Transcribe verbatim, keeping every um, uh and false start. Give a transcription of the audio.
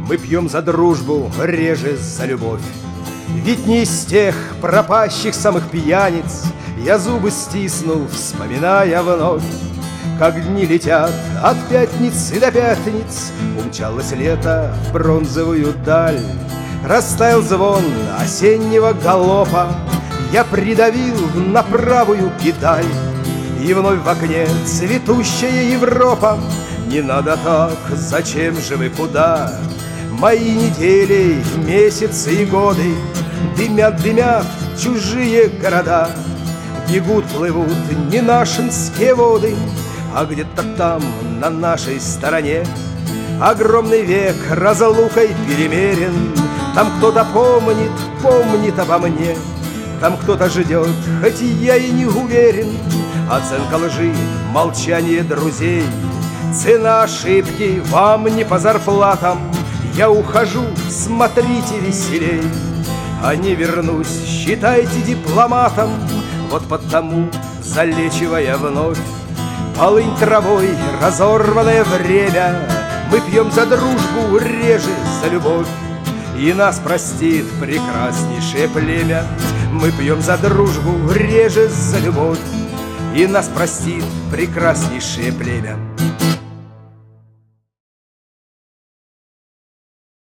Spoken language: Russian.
Мы пьем за дружбу, реже за любовь. Ведь не из тех пропащих самых пьяниц я зубы стиснул, вспоминая вновь, как дни летят от пятницы до пятниц. Умчалось лето в бронзовую даль, растаял звон осеннего галопа, я придавил на правую педаль, и вновь в окне цветущая Европа. Не надо так, зачем же вы куда? Мои недели, месяцы и годы дымят, дымят чужие города. Бегут, плывут не нашинские воды, а где-то там, на нашей стороне, огромный век разлукой перемерен. Там кто-то помнит, помнит обо мне, там кто-то ждет, хоть я и не уверен. Оценка лжи, молчание друзей, цена ошибки вам не по зарплатам. Я ухожу, смотрите веселей, а не вернусь, считайте дипломатом. Вот потому, залечивая вновь полынь травой разорванное время, мы пьем за дружбу, реже за любовь, и нас простит прекраснейшее племя. Мы пьем за дружбу, реже за любовь, и нас простит прекраснейшее племя.